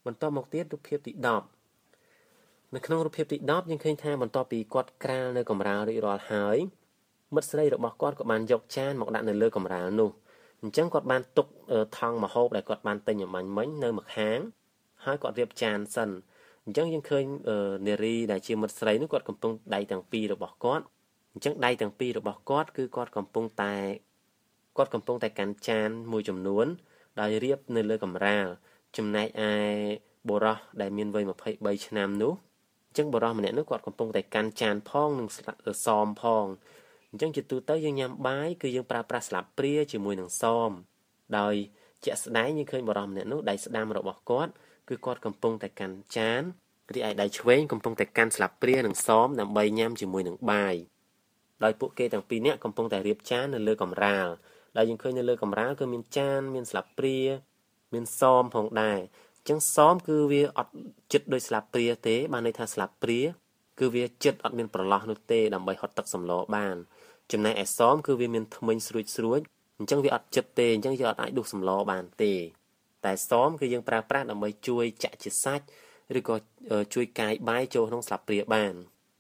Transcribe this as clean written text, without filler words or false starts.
បន្តមកទៀតរូបភាពទី10នៅក្នុងរូបភាពទី10យើងឃើញថាបន្ទាប់ពីគាត់ក្រាលនៅកម្រាលរួចរាល់ហើយមិត្តស្រីរបស់គាត់ក៏បានយកចានមកដាក់នៅលើកម្រាលនោះអញ្ចឹងគាត់បានទុកថង់ម្ហូបដែលគាត់បានទិញអំបញ្ញមិញនៅម្ខាងហើយគាត់រៀបចានសិនអញ្ចឹងយើងឃើញនារីដែលជាមិត្តស្រីនោះគាត់កំពុងដៃទាំងពីររបស់គាត់អញ្ចឹងដៃទាំងពីររបស់គាត់គឺគាត់កំពុងតែកាន់ចានមួយចំនួនដោយរៀបនៅលើកម្រាលចំណែកឯបុរសដែលមានវ័យ23ឆ្នាំនោះអញ្ចឹងបុរសម្នាក់នោះគាត់កំពុងតែកាន់ចានផងនិងសមផងអញ្ចឹងជាទូទៅយើងញ៉ាំបាយគឺយើងប្រើប្រាស់ស្លាបព្រាជាមួយនឹងសមដោយជាក់ស្ដែងយើងឃើញបុរសម្នាក់នោះដៃស្ដាំរបស់គាត់គឺគាត់កំពុងតែកាន់ចានរីឯដៃឆ្វេងកំពុងតែកាន់ស្លាបព្រានិងសមដើម្បីញ៉ាំជាមួយនឹងបាយដោយពួកគេទាំងពីរនាក់កំពុងតែរៀបចាននៅលើកម្រាលដែលយើងឃើញនៅលើកម្រាលគឺមានចានមានស្លាបព្រាមានសមផងដែរអញ្ចឹងសមគឺវាអត់ជិតដូចស្លាបព្រាទេបានន័យថាស្លាបព្រាគឺវាជិតអត់មានប្រឡោះនោះទេដើម្បីហត់ទឹកសម្លបានចំណែកឯសមគឺវាមានធ្មេញស្រួចអញ្ចឹងវាអត់ជិតទេអញ្ចឹងយើងអត់អាចដួសសម្លបានទេតែសមគឺយើងប្រើប្រាស់ដើម្បីជួយចាក់ជាសាច់ឬក៏ជួយកាយបាយចូលក្នុងស្លាបព្រាបាន